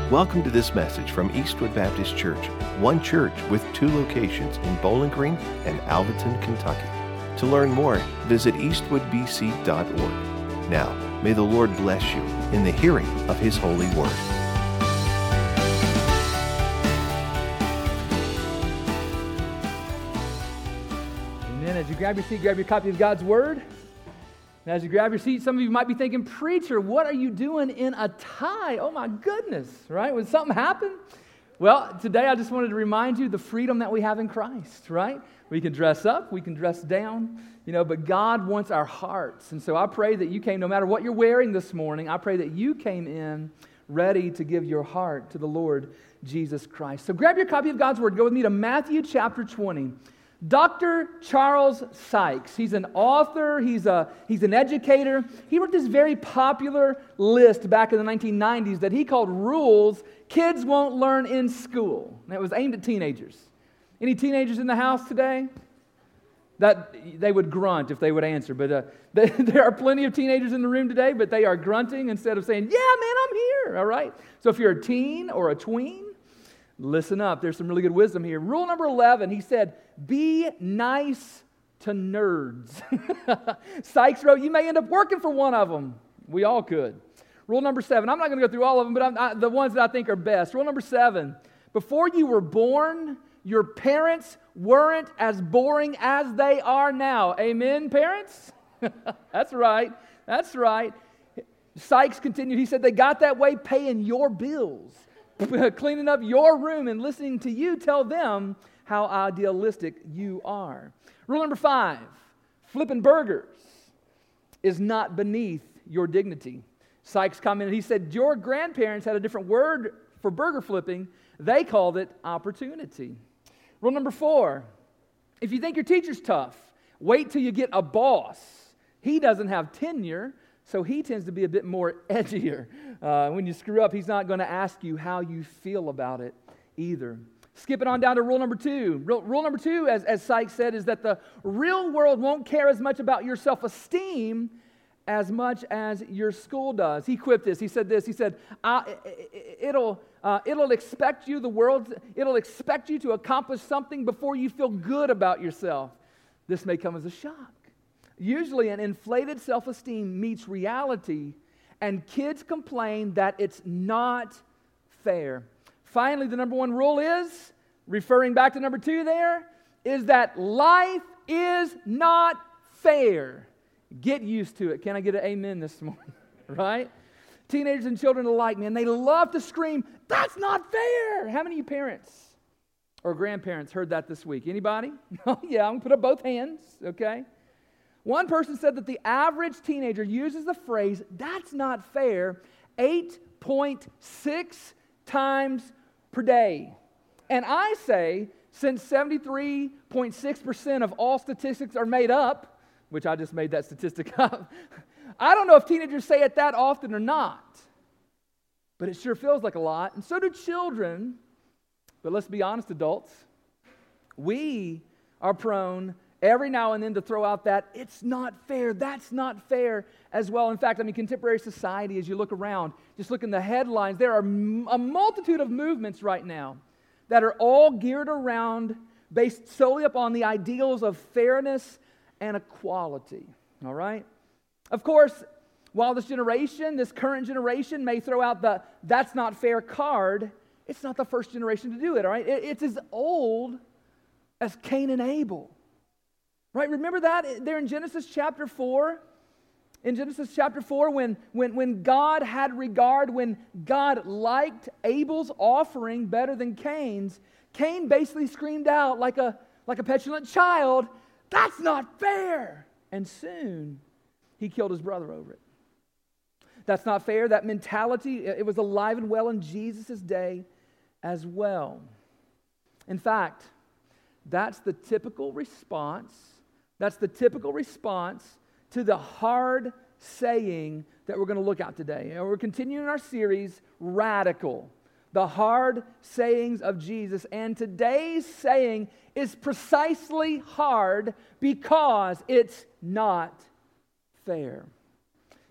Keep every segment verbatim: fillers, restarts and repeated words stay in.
Welcome to this message from Eastwood Baptist Church, one church with two locations in Bowling Green and Alvaton, Kentucky. To learn more, visit eastwood b c dot org. Now, may the Lord bless you in the hearing of His holy word. Amen. As you grab your seat, grab your copy of God's word. And as you grab your seat, some of you might be thinking, preacher, what are you doing in a tie? Oh my goodness, right? Would something happen? Well, today I just wanted to remind you the freedom that we have in Christ, right? We can dress up, we can dress down, you know, but God wants our hearts. And so I pray that you came, no matter what you're wearing this morning, I pray that you came in ready to give your heart to the Lord Jesus Christ. So grab your copy of God's word. Go with me to Matthew chapter twenty. Doctor Charles Sykes, he's an author, he's a he's an educator. He wrote this very popular list back in the nineteen nineties that he called Rules Kids Won't Learn in School. And it was aimed at teenagers. Any teenagers in the house today? That they would grunt if they would answer, but uh, they, there are plenty of teenagers in the room today, but they are grunting instead of saying, yeah, man, I'm here, all right? So if you're a teen or a tween, listen up. There's some really good wisdom here. Rule number eleven, he said, be nice to nerds. Sykes wrote, you may end up working for one of them. We all could. Rule number seven, I'm not going to go through all of them, but I'm, I, the ones that I think are best. Rule number seven, before you were born, your parents weren't as boring as they are now. Amen, parents? That's right. That's right. Sykes continued, he said, they got that way paying your bills, cleaning up your room and listening to you tell them how idealistic you are. Rule number five, flipping burgers is not beneath your dignity. Sykes commented, he said, your grandparents had a different word for burger flipping. They called it opportunity. Rule number four, if you think your teacher's tough, wait till you get a boss. He doesn't have tenure, so he tends to be a bit more edgier. Uh, when you screw up, he's not going to ask you how you feel about it either. Skipping on down to rule number two. Rule, rule number two, as, as Sykes said, is that the real world won't care as much about your self-esteem as much as your school does. He quipped this. He said this. He said, I, it'll, uh, it'll expect you, the world, it'll expect you to accomplish something before you feel good about yourself. This may come as a shock. Usually an inflated self-esteem meets reality, and kids complain that it's not fair. Finally, the number one rule is, referring back to number two there, is that life is not fair. Get used to it. Can I get an amen this morning? Right? Teenagers and children alike, man, they love to scream, that's not fair. How many of you parents or grandparents heard that this week? Anybody? Oh, yeah, I'm going to put up both hands, okay? One person said that the average teenager uses the phrase, that's not fair, eight point six times per day. And I say, since seventy-three point six percent of all statistics are made up, which I just made that statistic up, I don't know if teenagers say it that often or not, but it sure feels like a lot, and so do children. But let's be honest, adults, we are prone every now and then to throw out that it's not fair, that's not fair as well. In fact, I mean, contemporary society, as you look around, just look in the headlines, there are a multitude of movements right now that are all geared around, based solely upon the ideals of fairness and equality, all right? Of course, while this generation, this current generation may throw out the that's not fair card, it's not the first generation to do it, all right? It's as old as Cain and Abel. Right, remember that there in Genesis chapter four? In Genesis chapter four, when, when, when God had regard, when God liked Abel's offering better than Cain's, Cain basically screamed out like a, like a petulant child, that's not fair! And soon, he killed his brother over it. That's not fair. That mentality, it was alive and well in Jesus' day as well. In fact, that's the typical response That's the typical response to the hard saying that we're going to look at today. And we're continuing our series, Radical, the hard sayings of Jesus. And today's saying is precisely hard because it's not fair.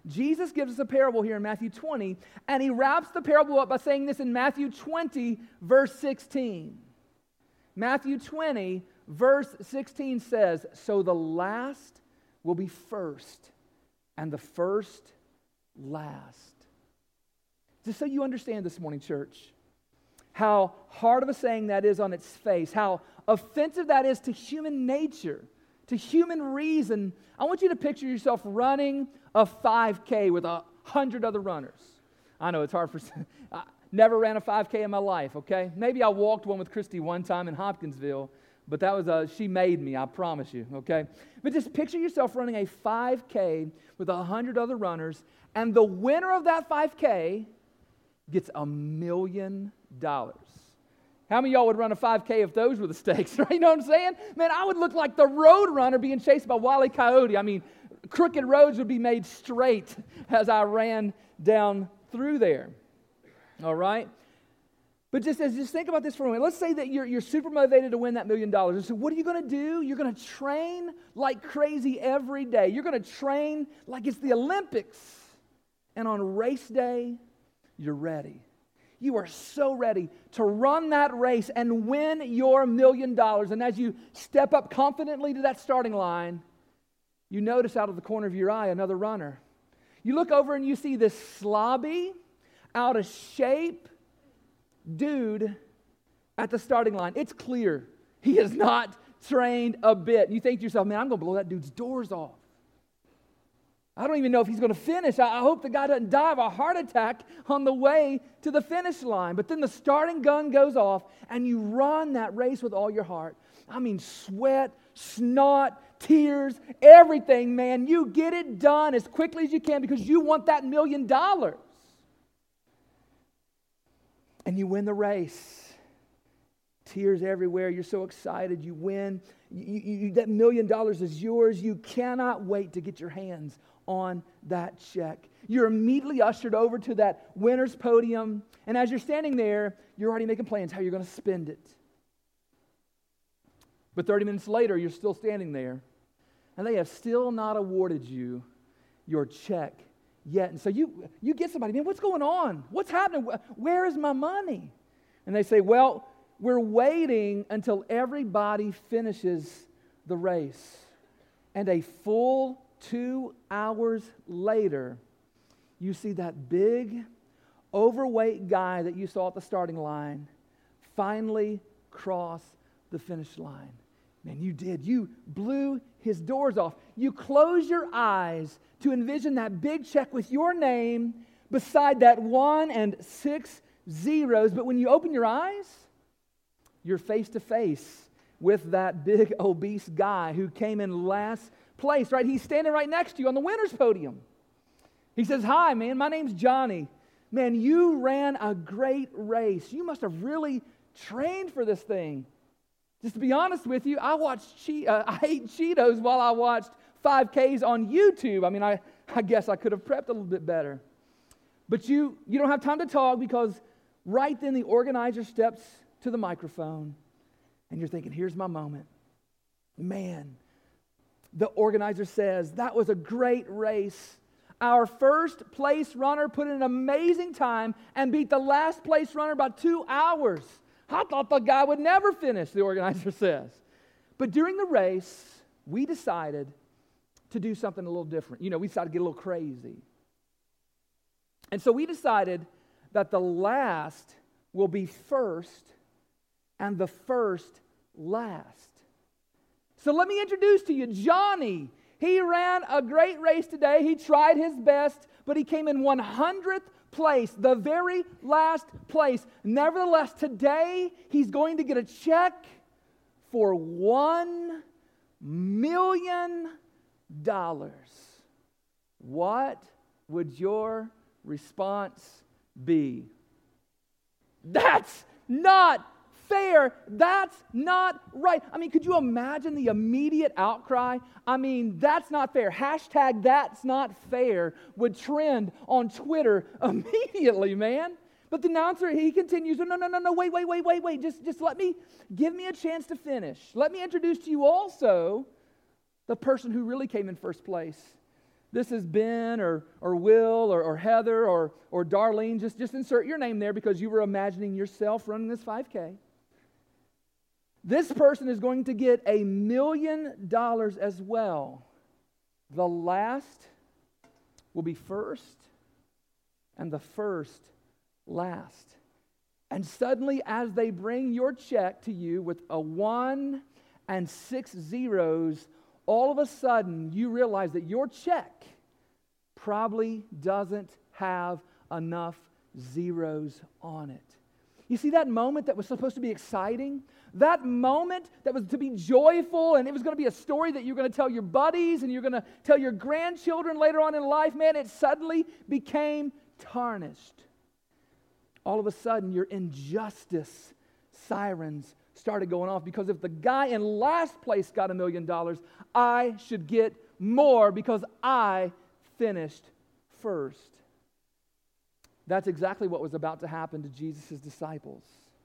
Jesus gives us a parable here in Matthew twenty, and he wraps the parable up by saying this in Matthew twenty, verse sixteen. Matthew twenty, verse sixteen says, "So the last will be first, and the first last." Just so you understand this morning, church, how hard of a saying that is on its face, how offensive that is to human nature, to human reason. I want you to picture yourself running a five K with a hundred other runners. I know it's hard for, I never ran a five K in my life, okay? Maybe I walked one with Christy one time in Hopkinsville, but that was a, she made me, I promise you, okay? But just picture yourself running a five K with a hundred other runners, and the winner of that five K gets a million dollars. How many of y'all would run a five K if those were the stakes, right? You know what I'm saying? Man, I would look like the road runner being chased by Wile E. Coyote. I mean, crooked roads would be made straight as I ran down through there. All right? But just as just think about this for a minute. Let's say that you're, you're super motivated to win that million dollars. So what are you going to do? You're going to train like crazy every day. You're going to train like it's the Olympics. And on race day, you're ready. You are so ready to run that race and win your million dollars. And as you step up confidently to that starting line, you notice out of the corner of your eye another runner. You look over and you see this slobby, out of shape dude at the starting line. It's clear he is not trained a bit. You think to yourself, man, I'm going to blow that dude's doors off. I don't even know if he's going to finish. I hope the guy doesn't die of a heart attack on the way to the finish line. But then the starting gun goes off, and you run that race with all your heart. I mean, sweat, snot, tears, everything, man. You get it done as quickly as you can because you want that million dollars. And you win the race. Tears everywhere. You're so excited. You win. You, you, that million dollars is yours. You cannot wait to get your hands on that check. You're immediately ushered over to that winner's podium. And as you're standing there, you're already making plans how you're going to spend it. But thirty minutes later, you're still standing there. And they have still not awarded you your check yet. And so you, you get somebody, man, what's going on? What's happening? Where is my money? And they say, well, we're waiting until everybody finishes the race. And a full two hours later, you see that big, overweight guy that you saw at the starting line finally cross the finish line. Man, you did. You blew his doors off. You close your eyes to envision that big check with your name beside that one and six zeros. But when you open your eyes, you're face to face with that big obese guy who came in last place, right? He's standing right next to you on the winner's podium. He says, "Hi, man, my name's Johnny. Man, you ran a great race. You must have really trained for this thing. Just to be honest with you, I watched che- uh, I ate Cheetos while I watched five Ks on YouTube. I mean, I, I guess I could have prepped a little bit better. But you, you don't have time to talk because right then the organizer steps to the microphone and you're thinking, here's my moment. Man, the organizer says, that was a great race. Our first place runner put in an amazing time and beat the last place runner by two hours. I thought the guy would never finish, the organizer says. But during the race, we decided to do something a little different. You know, we decided to get a little crazy. And so we decided that the last will be first and the first last. So let me introduce to you Johnny. He ran a great race today. He tried his best, but he came in one hundredth place, the very last place. Nevertheless, today he's going to get a check for one million dollars. What would your response be? That's not fair. That's not right. I mean, could you imagine the immediate outcry? I mean, that's not fair. Hashtag that's not fair would trend on Twitter immediately, man. But the announcer, he continues, no, no, no, no, wait, wait, wait, wait, wait. Just, just let me, give me a chance to finish. Let me introduce to you also the person who really came in first place. this is Ben or, or Will or, or Heather or, or Darlene. Just, just insert your name there because you were imagining yourself running this five K. This person is going to get a million dollars as well. The last will be first, and the first last. And suddenly, as they bring your check to you with a one and six zeros, all of a sudden you realize that your check probably doesn't have enough zeros on it. You see that moment that was supposed to be exciting? That moment that was to be joyful, and it was going to be a story that you're going to tell your buddies and you're going to tell your grandchildren later on in life, man, it suddenly became tarnished. All of a sudden, your injustice sirens started going off, because if the guy in last place got a million dollars, I should get more because I finished first. That's exactly what was about to happen to Jesus' disciples.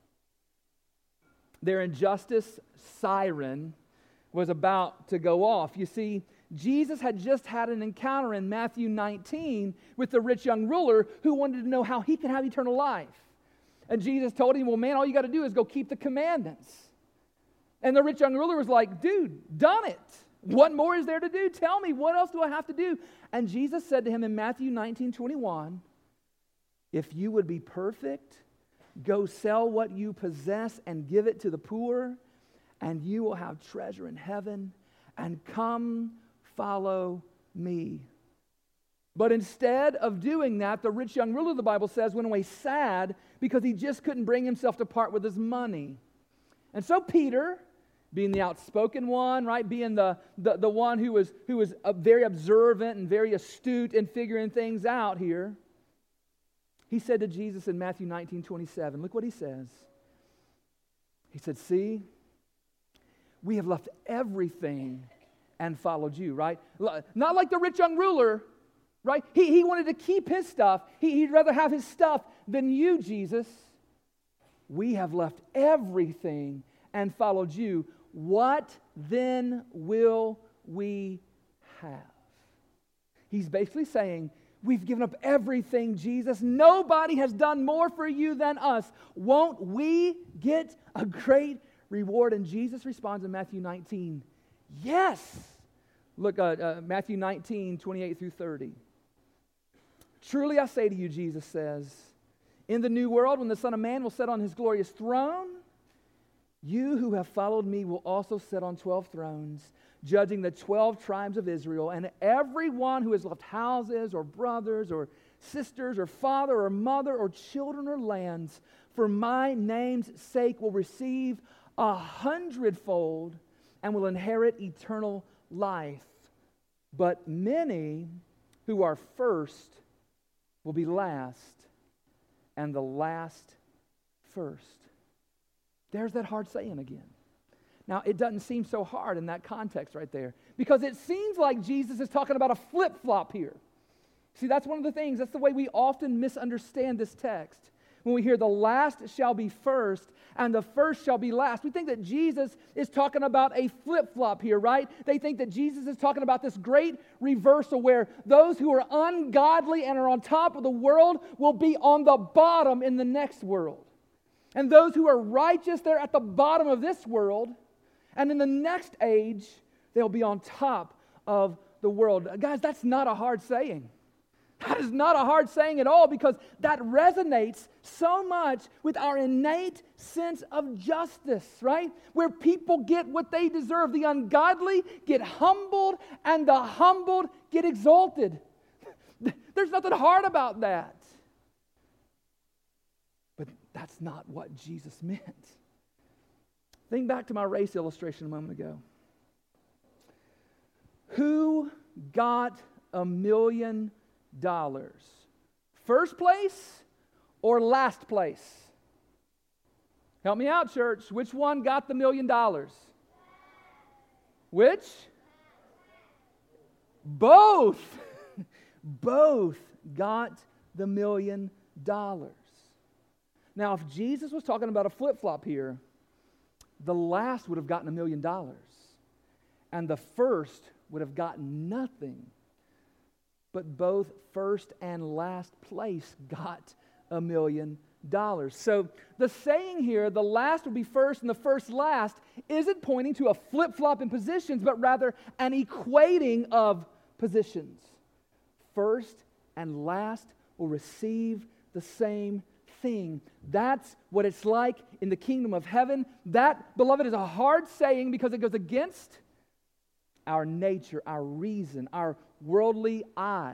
Their injustice siren was about to go off. You see, Jesus had just had an encounter in Matthew nineteen with the rich young ruler who wanted to know how he could have eternal life. And Jesus told him, well, man, all you got to do is go keep the commandments. And the rich young ruler was like, dude, done it. What more is there to do? Tell me, what else do I have to do? And Jesus said to him in Matthew nineteen twenty-one, if you would be perfect, go sell what you possess and give it to the poor, and you will have treasure in heaven, and come follow me. But instead of doing that, the rich young ruler, the Bible says, went away sad because he just couldn't bring himself to part with his money. And so Peter, being the outspoken one, right, being the, the, the one who was, who was uh, very observant and very astute in figuring things out here, he said to Jesus in Matthew nineteen twenty-seven, look what he says. He said, see, we have left everything and followed you, right? Not like the rich young ruler, right? He, he wanted to keep his stuff. He, he'd rather have his stuff than you, Jesus. We have left everything and followed you. What then will we have? He's basically saying, we've given up everything, Jesus. Nobody has done more for you than us. Won't we get a great reward? And Jesus responds in Matthew nineteen, yes. Look at uh, Matthew nineteen, twenty-eight through thirty. Truly I say to you, Jesus says, in the new world, when the Son of Man will sit on his glorious throne, you who have followed me will also sit on twelve thrones, judging the twelve tribes of Israel, and everyone who has left houses or brothers or sisters or father or mother or children or lands for my name's sake will receive a hundredfold and will inherit eternal life. But many who are first will be last, and the last first. There's that hard saying again. Now, it doesn't seem so hard in that context right there, because it seems like Jesus is talking about a flip-flop here. See, that's one of the things, that's the way we often misunderstand this text. When we hear the last shall be first and the first shall be last, we think that Jesus is talking about a flip-flop here, right? They think that Jesus is talking about this great reversal where those who are ungodly and are on top of the world will be on the bottom in the next world. And those who are righteous, they're at the bottom of this world. And in the next age, they'll be on top of the world. Guys, that's not a hard saying. That is not a hard saying at all, because that resonates so much with our innate sense of justice, right? Where people get what they deserve. The ungodly get humbled, and the humbled get exalted. There's nothing hard about that. But that's not what Jesus meant. Think back to my race illustration a moment ago. Who got a million dollars? First place or last place? Help me out, church. Which one got the million dollars? Which? Both. Both got the million dollars. Now, if Jesus was talking about a flip-flop here, the last would have gotten a million dollars, and the first would have gotten nothing. but both first and last place got a million dollars. So the saying here, the last will be first and the first last, isn't pointing to a flip-flop in positions, but rather an equating of positions. First and last will receive the same thing. That's what it's like in the kingdom of heaven. That, beloved, is a hard saying because it goes against our nature, our reason, our worldly eyes.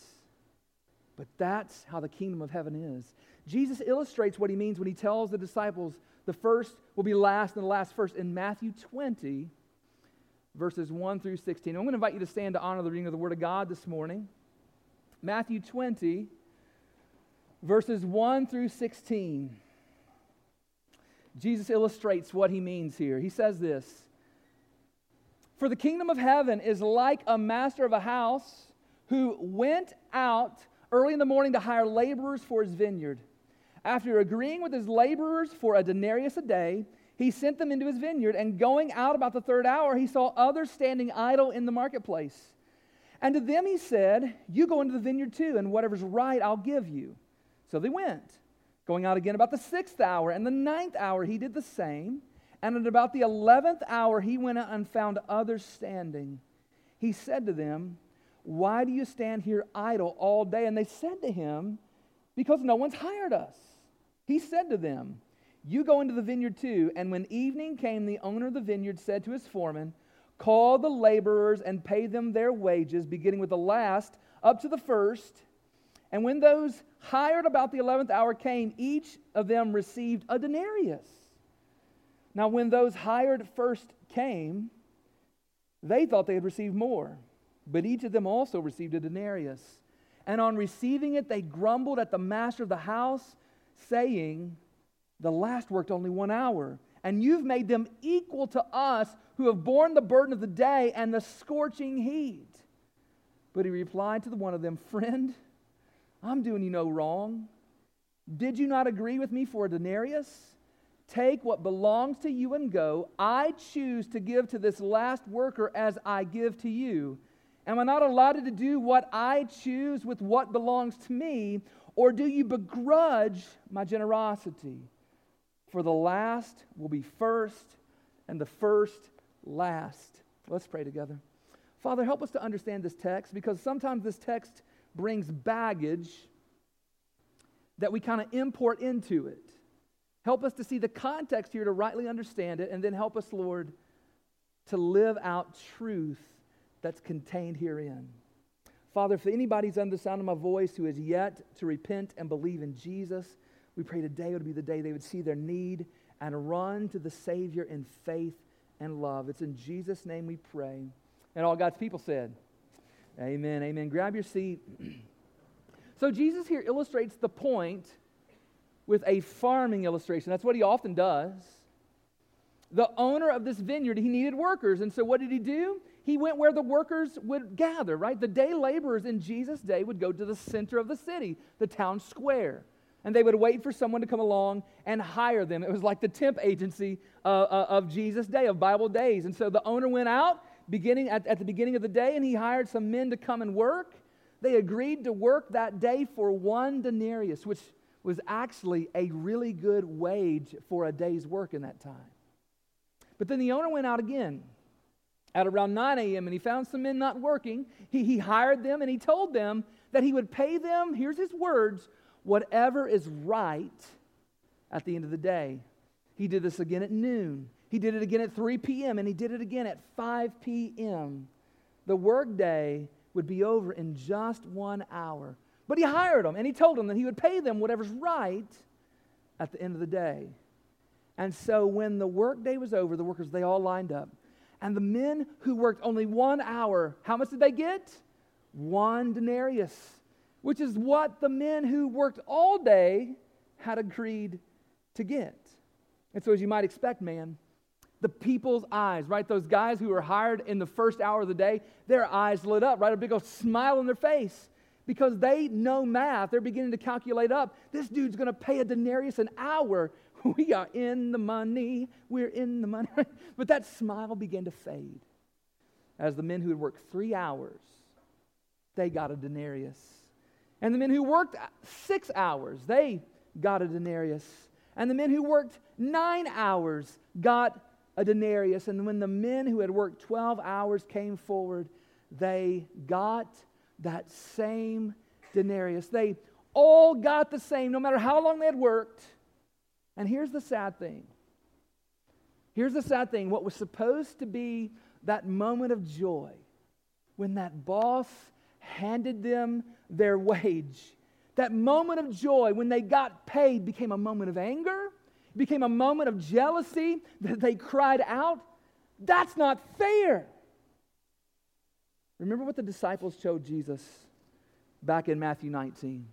But that's how the kingdom of heaven is. Jesus illustrates what he means when he tells the disciples the first will be last and the last first in Matthew twenty, verses one through sixteen. I'm going to invite you to stand to honor the reading of the Word of God this morning. Matthew twenty, verses one through sixteen. Jesus illustrates what he means here. He says this: "For the kingdom of heaven is like a master of a house who went out early in the morning to hire laborers for his vineyard. After agreeing with his laborers for a denarius a day, he sent them into his vineyard, and going out about the third hour, he saw others standing idle in the marketplace. And to them he said, 'You go into the vineyard too, and whatever's right I'll give you.' So they went. Going out again about the sixth hour and the ninth hour, he did the same. And at about the eleventh hour, he went out and found others standing. He said to them, 'Why do you stand here idle all day?' And they said to him, 'Because no one's hired us.' He said to them, 'You go into the vineyard too.' And when evening came, the owner of the vineyard said to his foreman, 'Call the laborers and pay them their wages, beginning with the last up to the first.' And when those hired about the eleventh hour came, each of them received a denarius. Now when those hired first came, they thought they had received more, but each of them also received a denarius. And on receiving it, they grumbled at the master of the house, saying, 'The last worked only one hour, and you've made them equal to us who have borne the burden of the day and the scorching heat.' But he replied to the one of them, 'Friend, I'm doing you no wrong. Did you not agree with me for a denarius? Take what belongs to you and go. I choose to give to this last worker as I give to you. Am I not allowed to do what I choose with what belongs to me? Or do you begrudge my generosity? For the last will be first, and the first last.'" Let's pray together. Father, help us to understand this text, because sometimes this text brings baggage that we kind of import into it. Help us to see the context here to rightly understand it, and then help us, Lord, to live out truth that's contained herein. Father, if anybody's under the sound of my voice who has yet to repent and believe in Jesus, we pray today would be the day they would see their need and run to the Savior in faith and love. It's in Jesus' name we pray. And all God's people said, amen, amen. Grab your seat. So Jesus here illustrates the point with a farming illustration. That's what he often does. The owner of this vineyard, he needed workers. And so what did he do? He went where the workers would gather, right? The day laborers in Jesus' day would go to the center of the city, the town square. And they would wait for someone to come along and hire them. It was like the temp agency uh, uh, of Jesus' day, of Bible days. And so the owner went out beginning at, at the beginning of the day, and he hired some men to come and work. They agreed to work that day for one denarius, which was actually a really good wage for a day's work in that time. But then the owner went out again at around nine a.m. and he found some men not working. He, he hired them, and he told them that he would pay them, here's his words, whatever is right at the end of the day. He did this again at noon. He did it again at three p.m. and he did it again at five p.m. The workday would be over in just one hour. But he hired them, and he told them that he would pay them whatever's right at the end of the day. And so when the workday was over, the workers, they all lined up. And the men who worked only one hour, how much did they get? One denarius, which is what the men who worked all day had agreed to get. And so as you might expect, man, the people's eyes, right? Those guys who were hired in the first hour of the day, their eyes lit up, right? A big old smile on their face because they know math. They're beginning to calculate up. This dude's going to pay a denarius an hour. We are in the money. We're in the money. But that smile began to fade as the men who had worked three hours they got a denarius. And the men who worked six hours, they got a denarius. And the men who worked nine hours got a denarius. And when the men who had worked twelve hours came forward, they got that same denarius. They all got the same, no matter how long they had worked. And here's the sad thing. Here's the sad thing. What was supposed to be that moment of joy when that boss handed them their wage, that moment of joy when they got paid became a moment of anger, became a moment of jealousy that they cried out, "That's not fair." Remember what the disciples showed Jesus back in Matthew nineteen.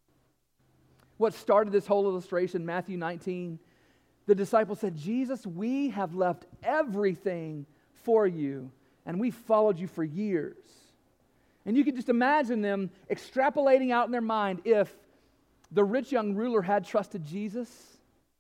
What started this whole illustration, Matthew nineteen, the disciples said, "Jesus, we have left everything for you, and we followed you for years." And you can just imagine them extrapolating out in their mind, if the rich young ruler had trusted Jesus,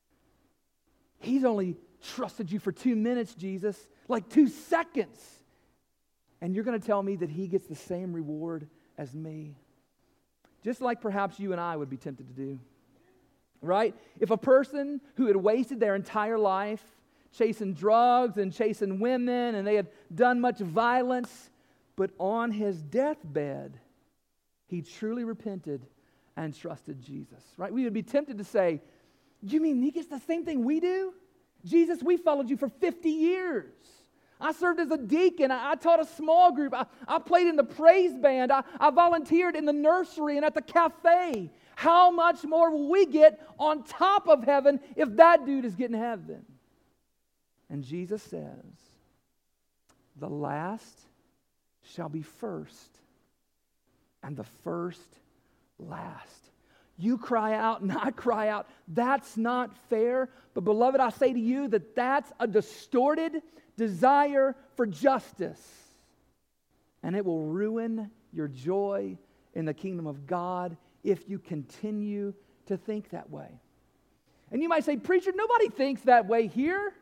he's only trusted you for two minutes, Jesus, like two seconds. And you're going to tell me that he gets the same reward as me. Just like perhaps you and I would be tempted to do. Right? If a person who had wasted their entire life chasing drugs and chasing women, and they had done much violence, but on his deathbed, he truly repented and trusted Jesus. Right? We would be tempted to say, "You mean he gets the same thing we do? Jesus, we followed you for fifty years. I served as a deacon. I, I taught a small group. I, I played in the praise band. I, I volunteered in the nursery and at the cafe. How much more will we get on top of heaven if that dude is getting heaven?" And Jesus says, "The last shall be first, and the first last." You cry out and I cry out. That's not fair. But beloved, I say to you that that's a distorted desire for justice. And it will ruin your joy in the kingdom of God if you continue to think that way. And you might say, "Preacher, nobody thinks that way here."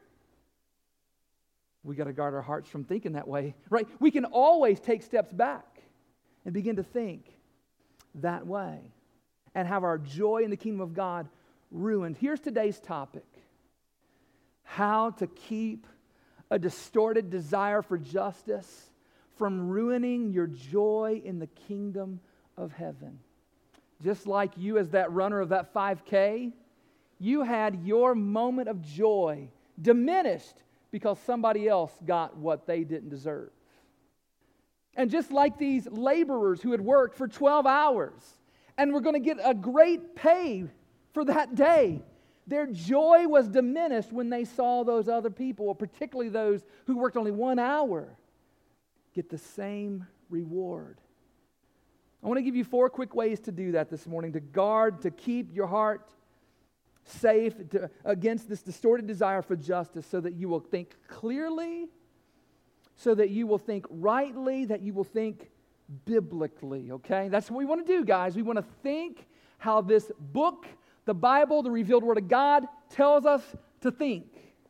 We got to guard our hearts from thinking that way, right? We can always take steps back and begin to think that way and have our joy in the kingdom of God ruined. Here's today's topic: how to keep a distorted desire for justice from ruining your joy in the kingdom of heaven. Just like you as that runner of that five K, you had your moment of joy diminished because somebody else got what they didn't deserve. And just like these laborers who had worked for twelve hours and were going to get a great pay for that day, their joy was diminished when they saw those other people, particularly those who worked only one hour, get the same reward. I want to give you four quick ways to do that this morning, to guard, to keep your heart safe to, against this distorted desire for justice, so that you will think clearly, so that you will think rightly, that you will think biblically, okay? That's what we want to do, guys. We want to think how this book, the Bible, the revealed Word of God, tells us to think.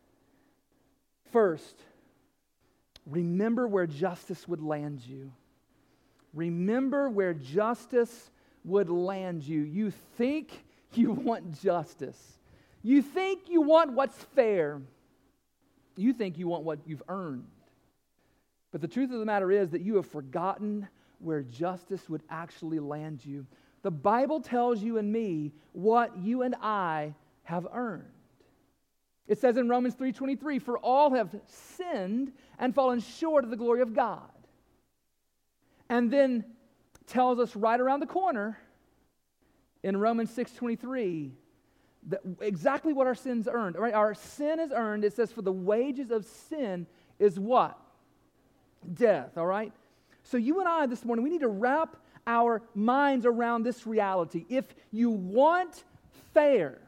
First, remember where justice would land you. Remember where justice would land you. You think you want justice. You think you want what's fair. You think you want what you've earned. But the truth of the matter is that you have forgotten where justice would actually land you. The Bible tells you and me what you and I have earned. It says in Romans three twenty-three, "For all have sinned and fallen short of the glory of God." And then tells us right around the corner in Romans six twenty-three that exactly what our sins earned. Right? Our sin is earned. It says, "For the wages of sin is what? Death." All right? So you and I this morning, we need to wrap our minds around this reality. If you want fair,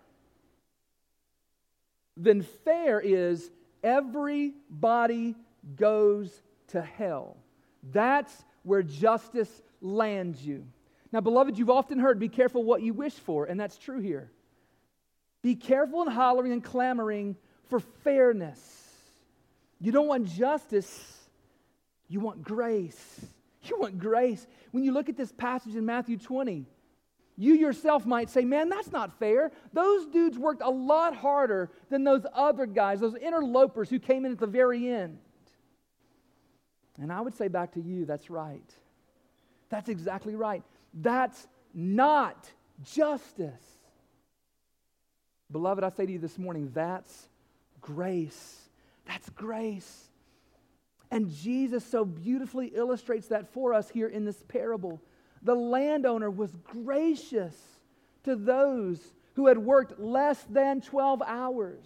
then fair is everybody goes to hell. That's where justice lands you. Now, beloved, you've often heard, be careful what you wish for, and that's true here. Be careful in hollering and clamoring for fairness. You don't want justice, you want grace. You want grace. When you look at this passage in Matthew twenty, you yourself might say, man, that's not fair. Those dudes worked a lot harder than those other guys, those interlopers who came in at the very end. And I would say back to you, that's right. That's exactly right. That's not justice. Beloved, I say to you this morning, that's grace. That's grace. And Jesus so beautifully illustrates that for us here in this parable. The landowner was gracious to those who had worked less than twelve hours.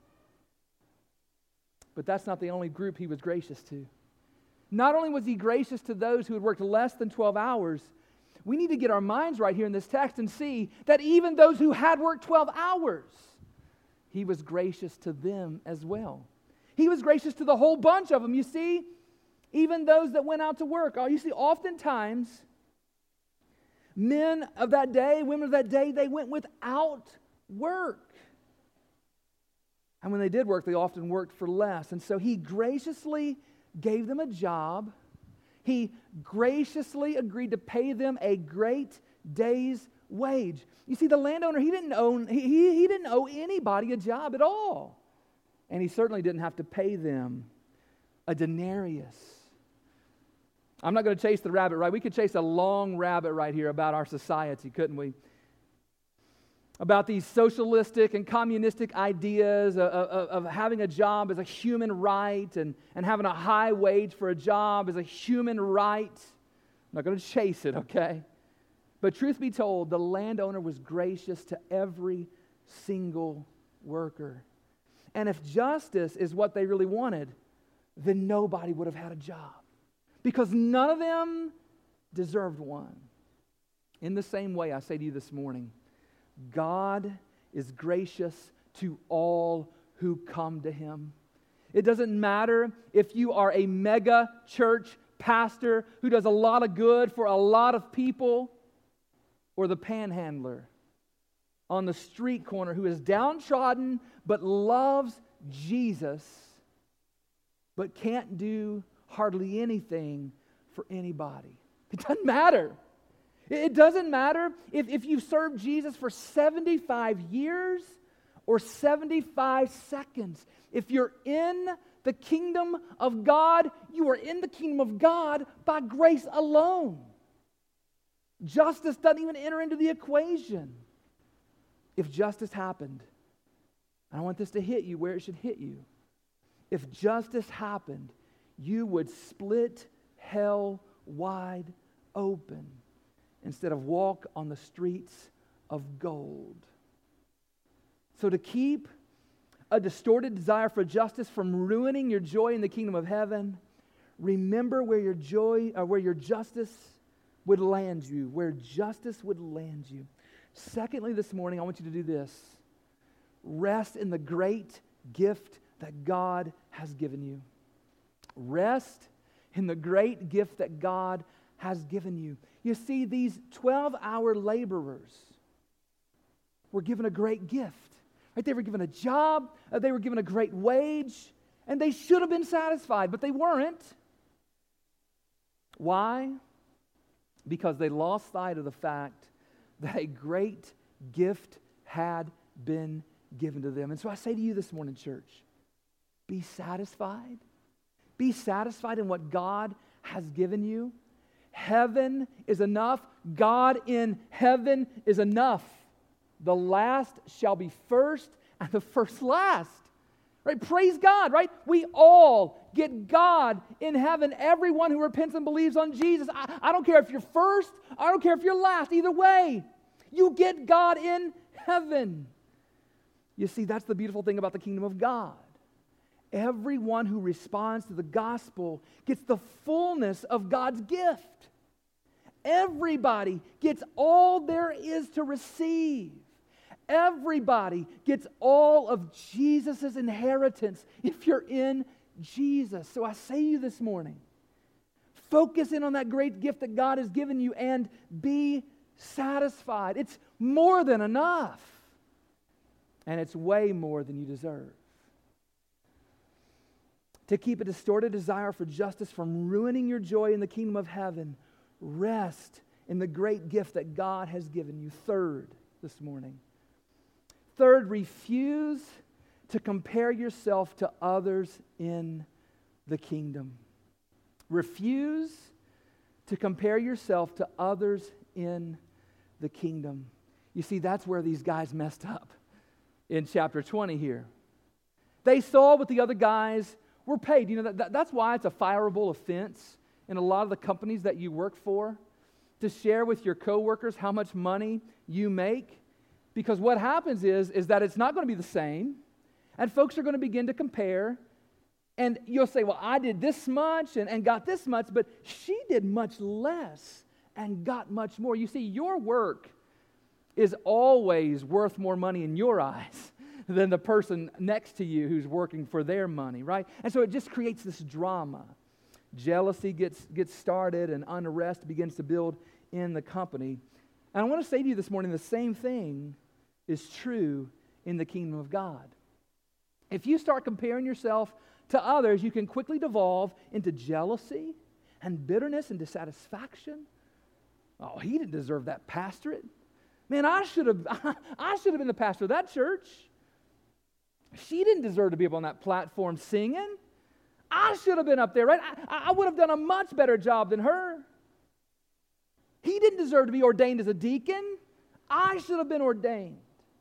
But that's not the only group he was gracious to. Not only was he gracious to those who had worked less than twelve hours, we need to get our minds right here in this text and see that even those who had worked twelve hours, he was gracious to them as well. He was gracious to the whole bunch of them. You see, even those that went out to work. You see, oftentimes, men of that day, women of that day, they went without work. And when they did work, they often worked for less. And so he graciously gave them a job. He graciously agreed to pay them a great day's wage. You see, the landowner, he didn't own, he, he didn't owe anybody a job at all. And he certainly didn't have to pay them a denarius. I'm not going to chase the rabbit, right? We could chase a long rabbit right here about our society, couldn't we? About these socialistic and communistic ideas of, of, of having a job as a human right and, and having a high wage for a job as a human right. I'm not going to chase it, okay? But truth be told, the landowner was gracious to every single worker. And if justice is what they really wanted, then nobody would have had a job. Because none of them deserved one. In the same way, I say to you this morning, God is gracious to all who come to Him. It doesn't matter if you are a mega church pastor who does a lot of good for a lot of people, or the panhandler on the street corner who is downtrodden but loves Jesus but can't do hardly anything for anybody. It doesn't matter. It doesn't matter if, if you've served Jesus for seventy-five years or seventy-five seconds. If you're in the kingdom of God, you are in the kingdom of God by grace alone. Justice doesn't even enter into the equation. If justice happened, I don't want this to hit you where it should hit you. If justice happened, you would split hell wide open instead of walk on the streets of gold. So to keep a distorted desire for justice from ruining your joy in the kingdom of heaven, remember where your joy or where your justice would land you, where justice would land you. Secondly, this morning, I want you to do this. Rest in the great gift that God has given you. Rest in the great gift that God has given you. You see, these twelve-hour laborers were given a great gift. Right? They were given a job, uh, they were given a great wage, and they should have been satisfied, but they weren't. Why? Because they lost sight of the fact that a great gift had been given to them. And so I say to you this morning, church, be satisfied. Be satisfied in what God has given you. Heaven is enough. God in heaven is enough. The last shall be first and the first last. Right? Praise God, right? We all get God in heaven. Everyone who repents and believes on Jesus. I, I don't care if you're first, I don't care if you're last. Either way, you get God in heaven. You see, that's the beautiful thing about the kingdom of God. Everyone who responds to the gospel gets the fullness of God's gift. Everybody gets all there is to receive. Everybody gets all of Jesus' inheritance if you're in Jesus. So I say to you this morning, focus in on that great gift that God has given you and be satisfied. It's more than enough. And it's way more than you deserve. to keep a distorted desire for justice from ruining your joy in the kingdom of heaven. Rest in the great gift that God has given you. Third, this morning. Third, refuse to compare yourself to others in the kingdom. Refuse to compare yourself to others in the kingdom. You see, that's where these guys messed up in chapter twenty here. They saw what the other guys were paid. You know, that, that, that's why it's a fireable offense in a lot of the companies that you work for, to share with your coworkers how much money you make. Because what happens is, is that it's not going to be the same, and folks are going to begin to compare, and you'll say, well, I did this much and, and got this much, but she did much less and got much more. You see, your work is always worth more money in your eyes than the person next to you who's working for their money, right? And so it just creates this drama. Jealousy gets, gets started, and unrest begins to build in the company. And I want to say to you this morning, the same thing is true in the kingdom of God. If you start comparing yourself to others, you can quickly devolve into jealousy and bitterness and dissatisfaction. Oh, he didn't deserve that pastorate. Man, I should have I should have been the pastor of that church. She didn't deserve to be up on that platform singing. I should have been up there, right? I, I would have done a much better job than her. He didn't deserve to be ordained as a deacon. I should have been ordained.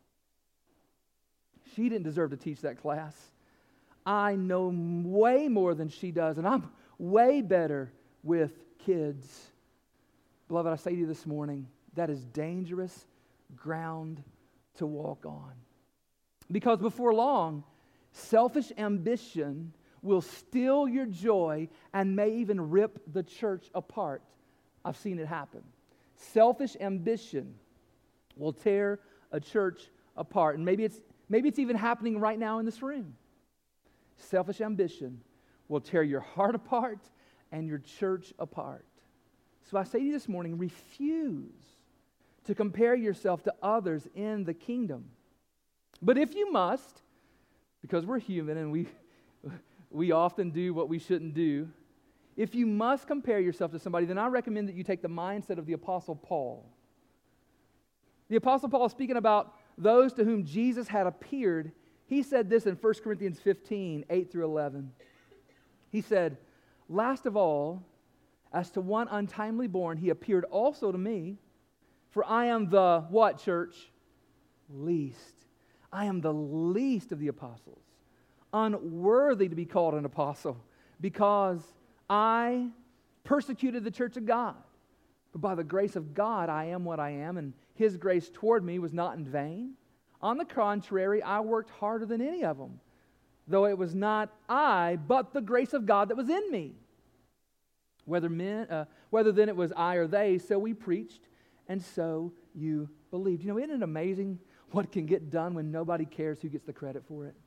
She didn't deserve to teach that class. I know way more than she does, and I'm way better with kids. Beloved, I say to you this morning, that is dangerous ground to walk on. Because before long, selfish ambition will steal your joy and may even rip the church apart. I've seen it happen. Selfish ambition will tear a church apart. And maybe it's maybe it's even happening right now in this room. Selfish ambition will tear your heart apart and your church apart. So I say to you this morning, refuse to compare yourself to others in the kingdom. But if you must, because we're human and we we often do what we shouldn't do, if you must compare yourself to somebody, then I recommend that you take the mindset of the Apostle Paul. The Apostle Paul, speaking about those to whom Jesus had appeared, he said this in First Corinthians fifteen, eight through eleven. He said, "Last of all, as to one untimely born, he appeared also to me, for I am the," what, church? "Least. I am the least of the apostles, unworthy to be called an apostle, because I persecuted the church of God. But by the grace of God, I am what I am, and His grace toward me was not in vain. On the contrary, I worked harder than any of them, though it was not I, but the grace of God that was in me. Whether men, uh, whether then it was I or they, so we preached, and so you believed." You know, isn't it amazing what can get done when nobody cares who gets the credit for it?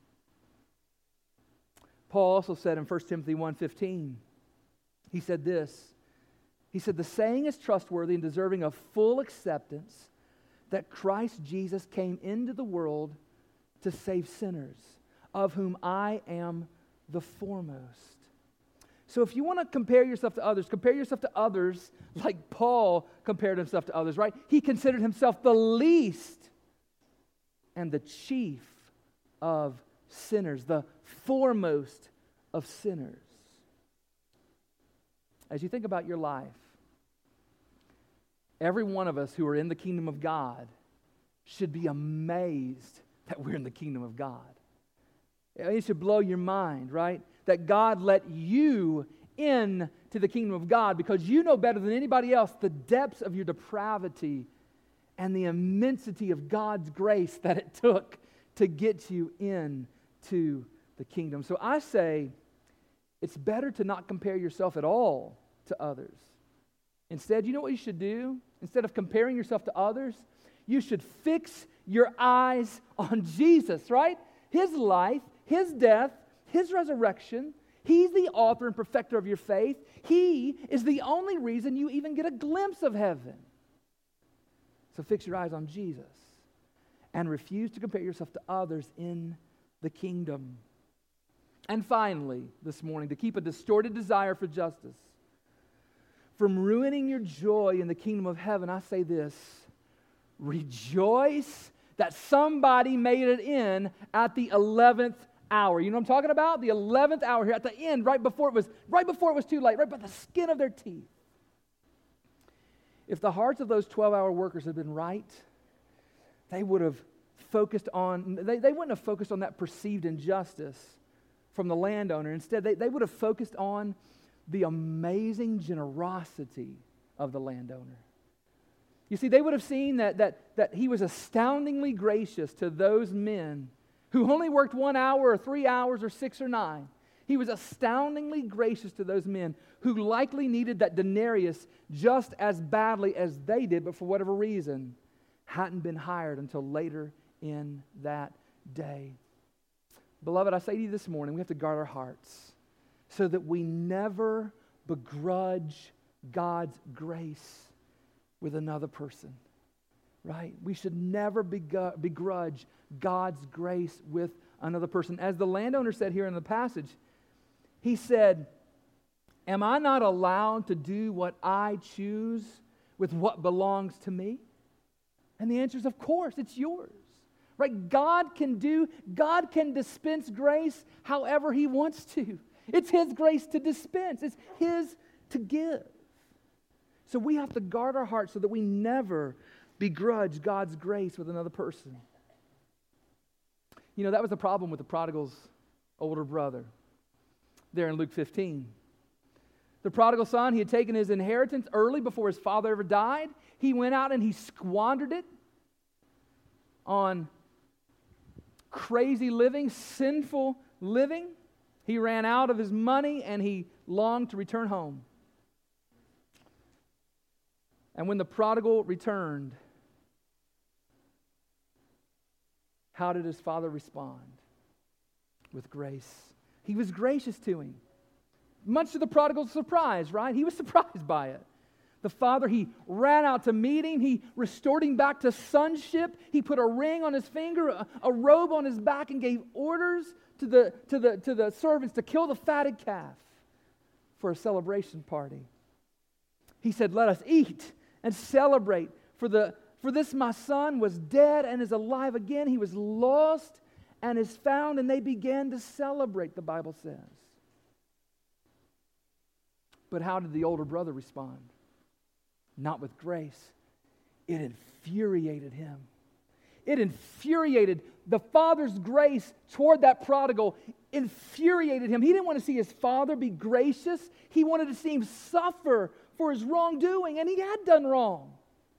Paul also said in First Timothy one fifteen, he said this, he said, "The saying is trustworthy and deserving of full acceptance, that Christ Jesus came into the world to save sinners, of whom I am the foremost." So if you want to compare yourself to others, compare yourself to others like Paul compared himself to others, right? He considered himself the least and the chief of sinners, the foremost of sinners. As you think about your life, every one of us who are in the kingdom of God should be amazed that we're in the kingdom of God. It should blow your mind, right? That God let you in to the kingdom of God because you know better than anybody else the depths of your depravity and the immensity of God's grace that it took to get you in to the kingdom. So I say it's better to not compare yourself at all to others. Instead, you know what you should do? Instead of comparing yourself to others, you should fix your eyes on Jesus, right? His life, His death, His resurrection. He's the author and perfecter of your faith. He is the only reason you even get a glimpse of heaven. So fix your eyes on Jesus and refuse to compare yourself to others in the kingdom. And finally, this morning, to keep a distorted desire for justice from ruining your joy in the kingdom of heaven, I say this: rejoice that somebody made it in at the eleventh hour. You know what I'm talking about? The eleventh hour here at the end, right before it was, right before it was too late, right by the skin of their teeth. If the hearts of those twelve-hour workers had been right, they would have focused on, they, they wouldn't have focused on that perceived injustice from the landowner. Instead, they, they would have focused on the amazing generosity of the landowner. You see, they would have seen that, that, that he was astoundingly gracious to those men who only worked one hour or three hours or six or nine. He was astoundingly gracious to those men who likely needed that denarius just as badly as they did, but for whatever reason, hadn't been hired until later in that day. Beloved, I say to you this morning, we have to guard our hearts so that we never begrudge God's grace with another person, right? We should never begr- begrudge God's grace with another person. As the landowner said here in the passage, he said, am I not allowed to do what I choose with what belongs to me? And the answer is, of course, it's yours. Right? God can do, God can dispense grace however He wants to. It's His grace to dispense. It's His to give. So we have to guard our hearts so that we never begrudge God's grace with another person. You know, that was the problem with the prodigal's older brother there in Luke fifteen. The prodigal son, he had taken his inheritance early before his father ever died. He went out and he squandered it on crazy living, sinful living. He ran out of his money and he longed to return home. And when the prodigal returned, how did his father respond? With grace. He was gracious to him. Much to the prodigal's surprise, right? He was surprised by it. The father, he ran out to meet him. He restored him back to sonship. He put a ring on his finger, a, a robe on his back, and gave orders to the, to, the, to the servants to kill the fatted calf for a celebration party. He said, let us eat and celebrate. For, the, for this my son was dead and is alive again. He was lost and is found. And they began to celebrate, the Bible says. But how did the older brother respond? Not with grace. It infuriated him. It infuriated the father's grace toward that prodigal, infuriated him. He didn't want to see his father be gracious. He wanted to see him suffer for his wrongdoing, and he had done wrong.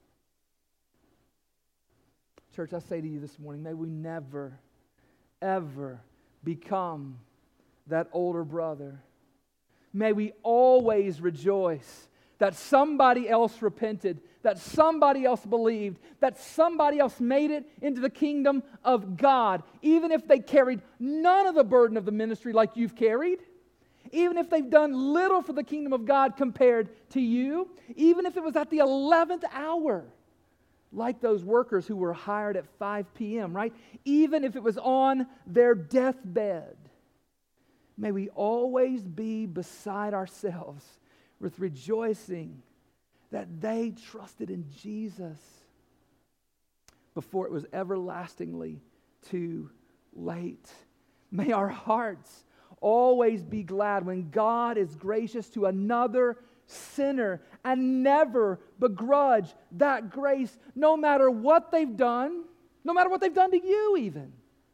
Church, I say to you this morning, may we never, ever become that older brother. May we always rejoice that somebody else repented, that somebody else believed, that somebody else made it into the kingdom of God, even if they carried none of the burden of the ministry like you've carried, even if they've done little for the kingdom of God compared to you, even if it was at the eleventh hour, like those workers who were hired at five p.m., right? Even if it was on their deathbed, may we always be beside ourselves with rejoicing that they trusted in Jesus before it was everlastingly too late. May our hearts always be glad when God is gracious to another sinner and never begrudge that grace, no matter what they've done, no matter what they've done to you even.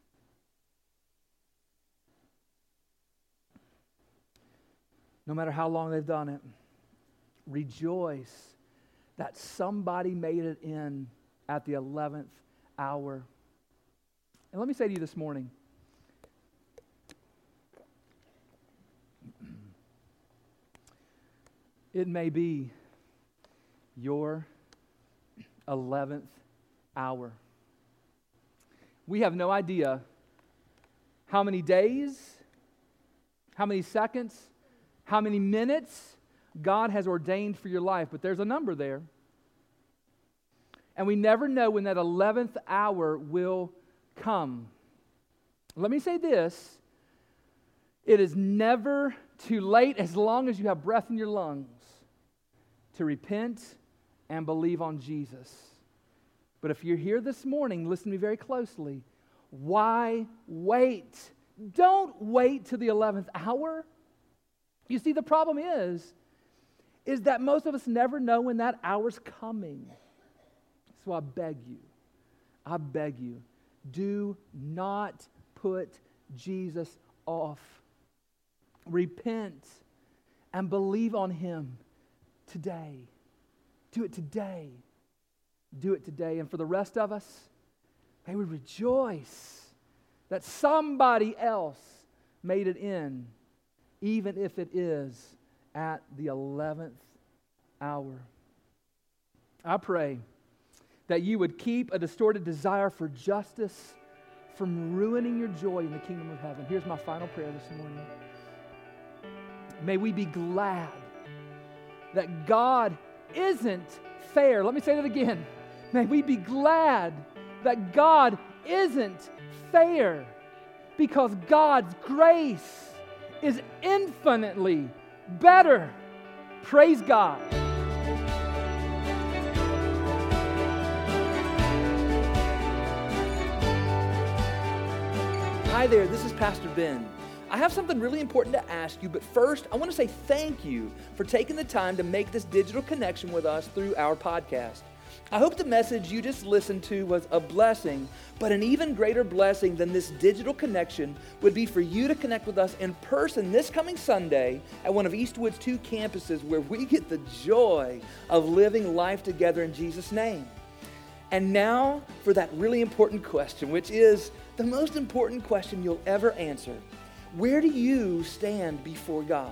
No matter how long they've done it, rejoice that somebody made it in at the eleventh hour. And let me say to you this morning, it may be your eleventh hour. We have no idea how many days, how many seconds, how many minutes God has ordained for your life, but there's a number there. And we never know when that eleventh hour will come. Let me say this. It is never too late, as long as you have breath in your lungs, to repent and believe on Jesus. But if you're here this morning, listen to me very closely. Why wait? Don't wait to the eleventh hour. You see, the problem is, is that most of us never know when that hour's coming. So I beg you, I beg you, do not put Jesus off. Repent and believe on Him today. Do it today. Do it today. And for the rest of us, may we rejoice that somebody else made it in, even if it is at the eleventh hour. I pray that you would keep a distorted desire for justice from ruining your joy in the kingdom of heaven. Here's my final prayer this morning. May we be glad that God isn't fair. Let me say that again. May we be glad that God isn't fair, because God's grace is infinitely better. Praise God. Hi there, this is Pastor Ben. I have something really important to ask you, but first, I want to say thank you for taking the time to make this digital connection with us through our podcast. I hope the message you just listened to was a blessing, but an even greater blessing than this digital connection would be for you to connect with us in person this coming Sunday at one of Eastwood's two campuses, where we get the joy of living life together in Jesus' name. And now for that really important question, which is the most important question you'll ever answer. Where do you stand before God?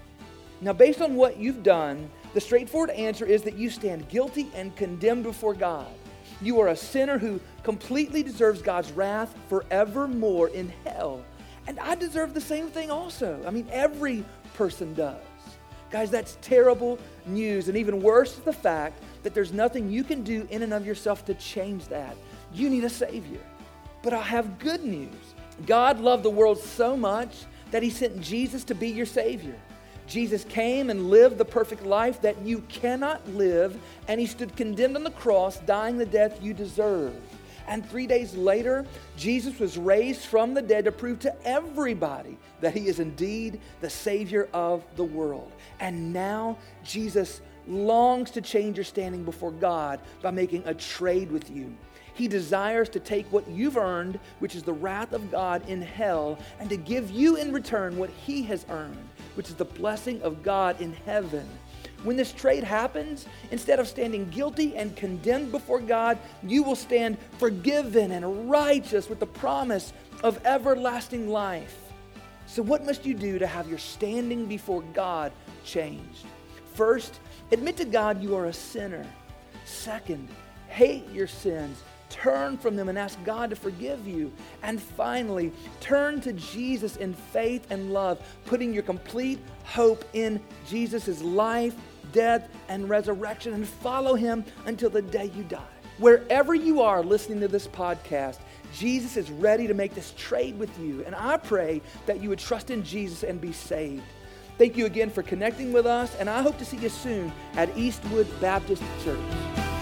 Now, based on what you've done, the straightforward answer is that you stand guilty and condemned before God. You are a sinner who completely deserves God's wrath forevermore in hell. And I deserve the same thing also. I mean, every person does. Guys, that's terrible news. And even worse is the fact that there's nothing you can do in and of yourself to change that. You need a Savior. But I have good news. God loved the world so much that He sent Jesus to be your Savior. Jesus came and lived the perfect life that you cannot live, and He stood condemned on the cross, dying the death you deserve. And three days later, Jesus was raised from the dead to prove to everybody that He is indeed the Savior of the world. And now Jesus longs to change your standing before God by making a trade with you. He desires to take what you've earned, which is the wrath of God in hell, and to give you in return what He has earned, which is the blessing of God in heaven. When this trade happens, instead of standing guilty and condemned before God, you will stand forgiven and righteous with the promise of everlasting life. So what must you do to have your standing before God changed? First, admit to God you are a sinner. Second, hate your sins. Turn from them and ask God to forgive you. And finally, turn to Jesus in faith and love, putting your complete hope in Jesus' life, death, and resurrection, and follow Him until the day you die. Wherever you are listening to this podcast, Jesus is ready to make this trade with you. And I pray that you would trust in Jesus and be saved. Thank you again for connecting with us, and I hope to see you soon at Eastwood Baptist Church.